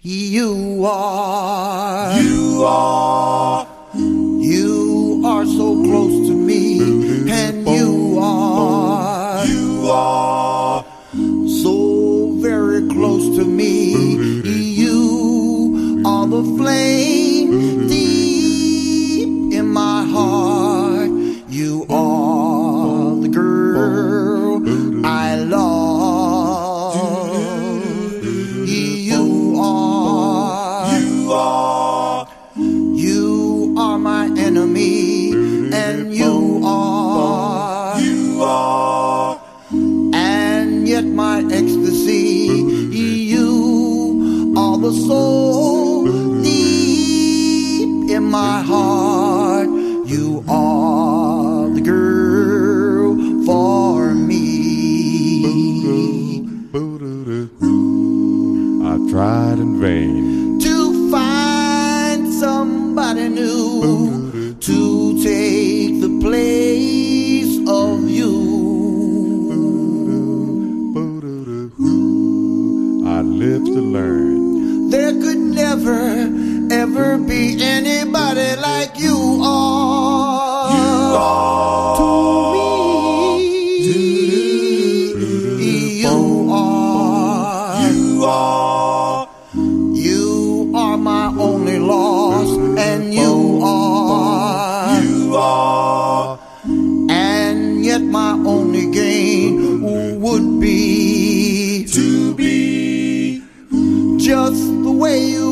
You are. You are so close to me, and you are so very close to me. You are the flame deep in my heart. You are the girl I love. You are my enemy, and you are, and yet my ecstasy. You are the soul deep in my heart. You are the girl for me. I tried in vain to find somebody new to take the place of you. I lived to learn there could never, ever be anybody like you are. To me. You are my only loss, and you are, and yet my only gain would be to be just the way you